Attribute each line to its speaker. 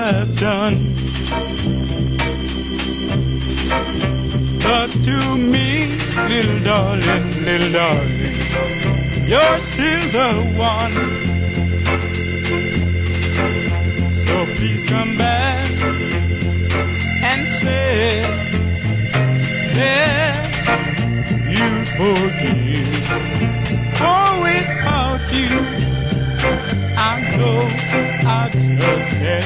Speaker 1: have done. But to me, little darling, you're still the one. So please come back and say that you forgive. For without you, I know I just can't.